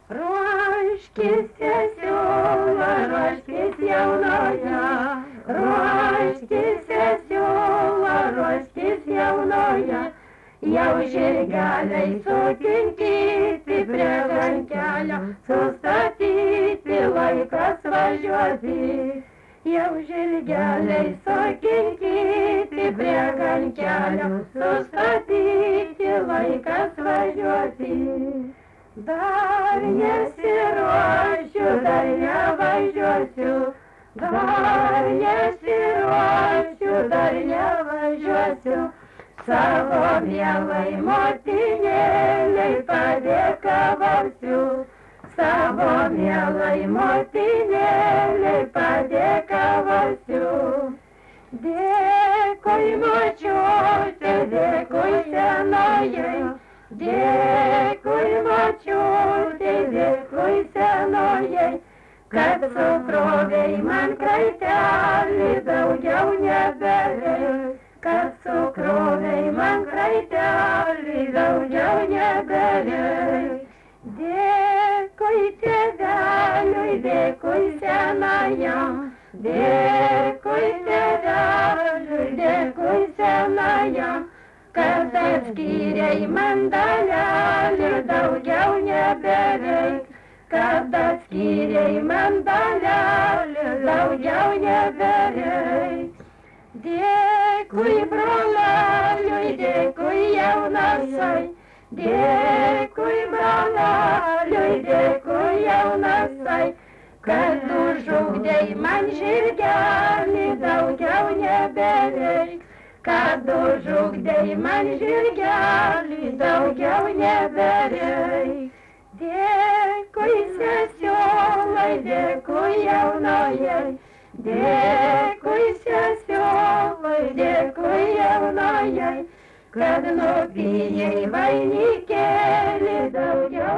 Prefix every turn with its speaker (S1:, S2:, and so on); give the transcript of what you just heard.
S1: Ruoškis sesiūla, ruoškis jaunoja, ruoškis sesiūla, ruoškis jaunoja, jau žirgeliai sutinkyti prie gankelio, sustatyti laikas važiuoti. Jau žirgeliai sutinkyti prie gankelio, sustatyti laikas važiuoti. Dar nesiruošiu, dar nevažiuosiu, dar nesiruošiu, dar nevažiuosiu, savo mielai motinėlei padėkavausiu, savo mielai motinėlei padėkavausiu. Dėkui močiute, dėkui senojai, dėkui močiute, dėkui senojai, kad sukrovei man kraitelį, daugiau nebereik. Kad sukrovei man kraitelį, daugiau nebereik. Dėkui tėveliui, dėkui senajam, dėkui tėveliui, dėkui senajam, kad atskyrei man dalelį, daugiau nebereik. Kad atskyrei man dalelį, daugiau nebereik. Dėkui broleliui, dėkui jaunasai, dėkui broleliui, dėkui jaunasai, kad užugdei man žirgelį, daugiau nebereik. Kad užugdei man žirgelį, daugiau nebereik. Dėkui sesiūlai, dėkui jaunojai, dėkui sesiūlai, dėkui jaunojai, kad nupijai vainikėlį, daugiau